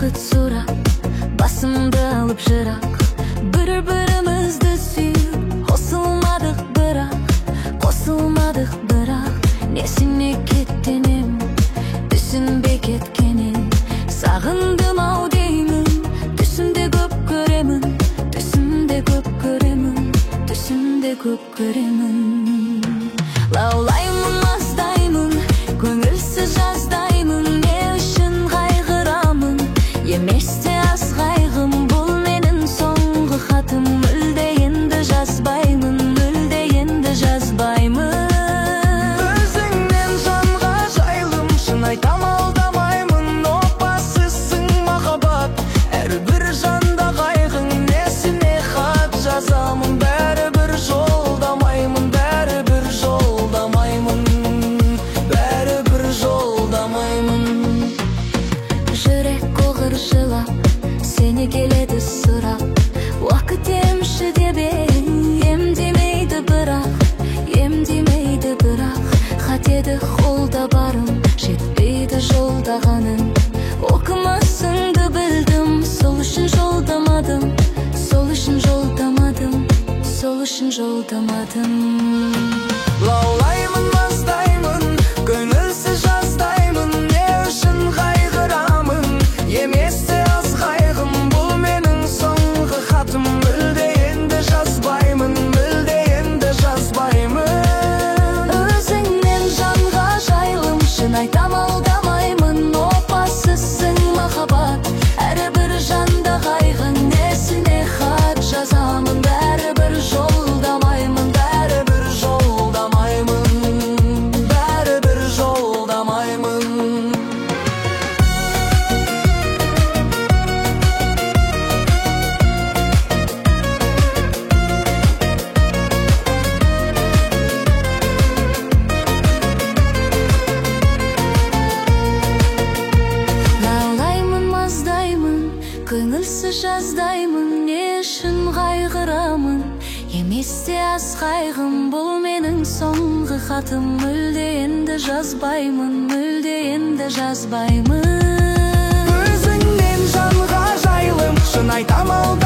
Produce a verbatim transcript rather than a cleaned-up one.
бақыт сұрап, басымды алып жырақ, бір-бірімізді сүйіп қосылмадық бірақ, қосылмадық бірақ. Несіне кеттенем, түсінбей кеткенен, сағындым ау деймін. Түсімде көп көремін, түсімде көп көремін, түсімде көп көремін. Лаулаймын, маздаймын, көңілсіз жаздаймын, не үшін қайғырамын, еместе аз қайғым, бұл менің соңғы хатым. Мүлде енді жазбаймын, мүлде енді жазбаймын. Өзіңнен жанға жайлым, шын айтам алдамаймын, опасызсың махаббат. Әрбір жанда қайғың, несіне хат жазамын, бәрібір жолдамаймын, бәрібір жолдамаймын, бәрібір жолдамаймын. Жүрек қоғыр жылап, сені келеді сұрап, уақыт емші деп емдемейді бірақ, емдемейді бірақ. Қатеді қолда барым, жетпейді жолдағаның. Оқымасыңды білдім, сол үшін жолдамадым, сол үшін жолдамадым, сол үшін жолдамадым. Лаулаймын, маздаймын, көңілсіз жаздаймын, не үшін қайғырамын, еместе аз қайғым, бұл менің соңғы хатым. Мүлде енді жазбаймын, мүлде енді жазбаймын. Өзіңнен жанға жайлым, шын айтам алдамаймын, опасызсың махаббат. Әрбір жанда қайғың, несіне хат жазамын, бәрібір жолдамаймын, Бәрібір жолдамаймын, бәрібір жолдамаймын. Лаулаймын, маздаймын, көңілсіз жаздаймын, не үшін қайғырамын, еместе аз қайғым, бұл менің соңғы хатым. Мүлде енді жазбаймын, мүлде енді жазбаймын. Өзіңнен жанға жайлым, шын айтам